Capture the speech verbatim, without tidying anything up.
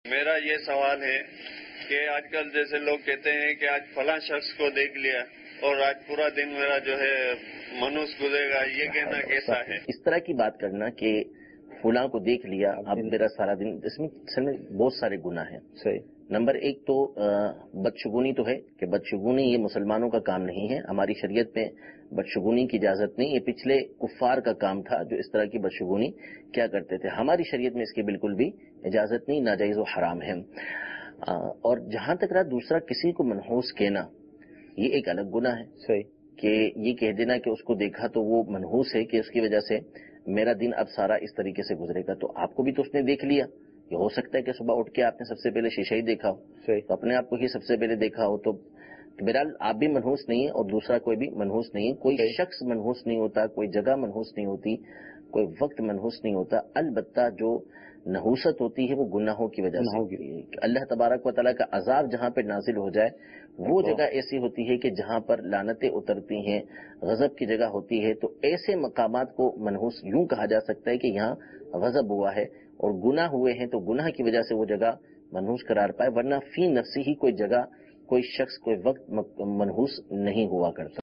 میرا یہ سوال ہے کہ آج کل جیسے لوگ کہتے ہیں کہ آج فلاں شخص کو دیکھ لیا اور آج پورا دن میرا جو ہے منوس گزرے گا، یہ کہنا کیسا ہے؟ اس طرح کی بات کرنا کہ فلاں کو دیکھ لیا اب میرا سارا دن، اس میں اصل میں بہت سارے گناہ ہیں. صحیح. نمبر ایک تو بدشگونی تو ہے کہ بدشگونی یہ مسلمانوں کا کام نہیں ہے. ہماری شریعت میں بدشگونی کی اجازت نہیں. یہ پچھلے کفار کا کام تھا جو اس طرح کی بدشگونی کیا کرتے تھے. ہماری شریعت میں اس کی بالکل بھی اجازت نہیں، ناجائز و حرام ہے. اور جہاں تک رہا دوسرا کسی کو منحوس کہنا، یہ ایک الگ گناہ ہے. صحیح. کہ یہ کہہ دینا کہ اس کو دیکھا تو وہ منحوس ہے کہ اس کی وجہ سے میرا دن اب سارا اس طریقے سے گزرے گا. تو آپ کو بھی تو اس نے دیکھ لیا. یہ ہو سکتا ہے کہ صبح اٹھ کے آپ نے سب سے پہلے شیشہ ہی دیکھا ہو. صحیح. تو اپنے آپ کو ہی سب سے پہلے دیکھا ہو تو بہرحال آپ بھی منحوس نہیں ہیں اور دوسرا کوئی بھی منحوس نہیں ہے. کوئی صحیح. شخص منحوس نہیں ہوتا، کوئی جگہ منحوس نہیں ہوتی، کوئی وقت منحوس نہیں ہوتا. البتہ جو نحوست ہوتی ہے وہ گناہوں کی وجہ سے ہوتی ہے. اللہ تبارک و تعالیٰ کا عذاب جہاں پہ نازل ہو جائے وہ جگہ ایسی ہوتی ہے کہ جہاں پر لعنتیں اترتی ہیں، غضب کی جگہ ہوتی ہے. تو ایسے مقامات کو منحوس یوں کہا جا سکتا ہے کہ یہاں غضب ہوا ہے اور گناہ ہوئے ہیں تو گناہ کی وجہ سے وہ جگہ منحوس قرار پائے. ورنہ فی نفسی ہی کوئی جگہ، کوئی شخص، کوئی وقت منحوس نہیں ہوا کرتا.